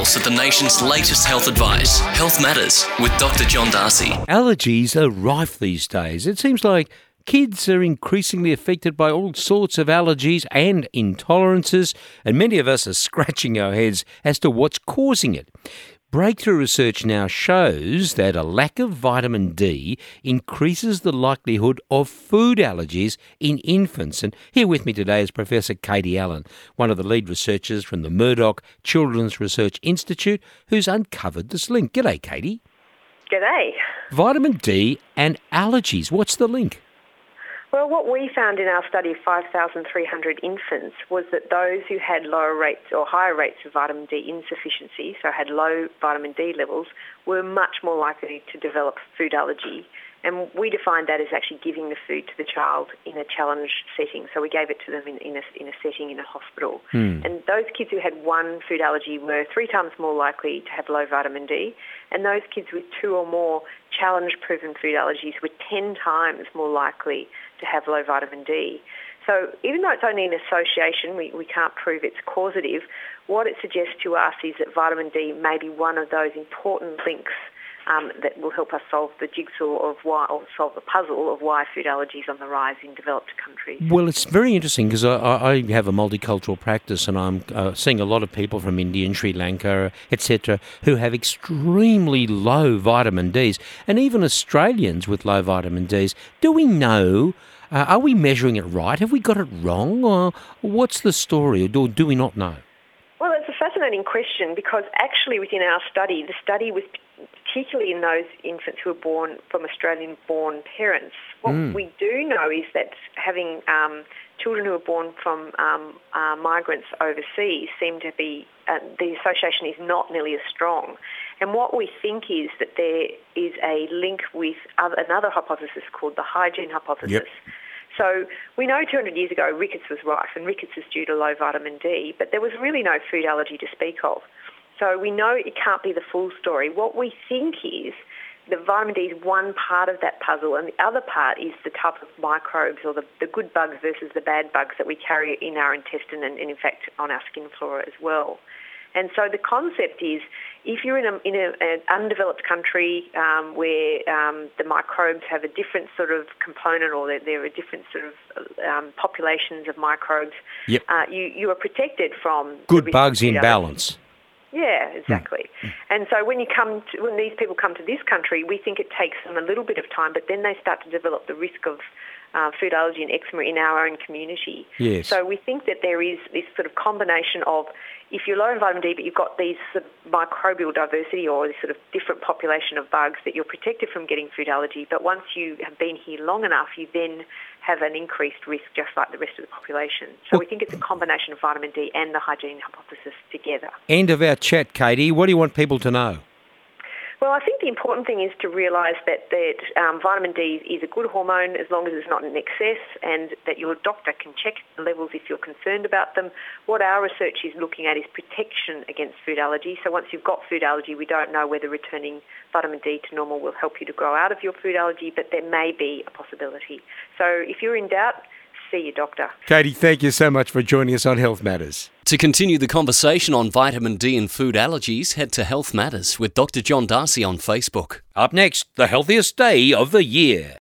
pulse of the nation's latest health advice. Health Matters with Dr. John Darcy. Allergies are rife these days. It seems like kids are increasingly affected by all sorts of allergies and intolerances, and many of us are scratching our heads as to what's causing it. Breakthrough research now shows that a lack of vitamin D increases the likelihood of food allergies in infants. And here with me today is Professor Katie Allen, one of the lead researchers from the Murdoch Children's Research Institute, who's uncovered this link. G'day, Katie. G'day. Vitamin D and allergies, what's the link? Well, what we found in our study of 5,300 infants was that those who had lower rates or higher rates of vitamin D insufficiency, so had low vitamin D levels, were much more likely to develop food allergy. And we defined that as actually giving the food to the child in a challenge setting. So we gave it to them in a setting in a hospital. And those kids who had one food allergy were 3 times more likely to have low vitamin D. And those kids with 2 or more challenge-proven food allergies were 10 times more likely to have low vitamin D. So even though it's only an association, we can't prove it's causative, what it suggests to us is that vitamin D may be one of those important links that will help us solve the jigsaw of why, or solve the puzzle of why food allergies on the rise in developed countries. Well, it's very interesting because I have a multicultural practice, and I'm seeing a lot of people from India and Sri Lanka, etc., who have extremely low vitamin Ds, and even Australians with low vitamin Ds. Do we know? Are we measuring it right? Have we got it wrong, or what's the story, or do we not know? Well, it's a fascinating question because actually within our study, the study was particularly in those infants who were born from Australian-born parents. What we do know is that having children who are born from migrants overseas seem to be, the association is not nearly as strong. And what we think is that there is a link with another hypothesis called the hygiene hypothesis. Yep. So we know 200 years ago rickets was rife, and rickets is due to low vitamin D, but there was really no food allergy to speak of. So we know it can't be the full story. What we think is that vitamin D is one part of that puzzle, and the other part is the type of microbes or the good bugs versus the bad bugs that we carry in our intestine and in fact on our skin flora as well. And so the concept is if you're in an undeveloped country where the microbes have a different sort of component, or there are different sort of populations of microbes, you are protected from good bugs in balance. Yeah, exactly. And so when these people come to this country, we think it takes them a little bit of time, but then they start to develop the risk of food allergy and eczema in our own community. Yes. So we think that there is this sort of combination of, if you're low in vitamin D but you've got these sort of microbial diversity or this sort of different population of bugs, that you're protected from getting food allergy. But once you have been here long enough, you then have an increased risk just like the rest of the population. So we think it's a combination of vitamin D and the hygiene hypothesis together. End of our chat, Katie. What do you want people to know? Well, I think the important thing is to realise that vitamin D is a good hormone as long as it's not in excess, and that your doctor can check the levels if you're concerned about them. What our research is looking at is protection against food allergy. So once you've got food allergy, we don't know whether returning vitamin D to normal will help you to grow out of your food allergy, but there may be a possibility. So if you're in doubt, see your doctor. Katie, thank you so much for joining us on Health Matters. To continue the conversation on vitamin D and food allergies, head to Health Matters with Dr. John Darcy on Facebook. Up next, the healthiest day of the year.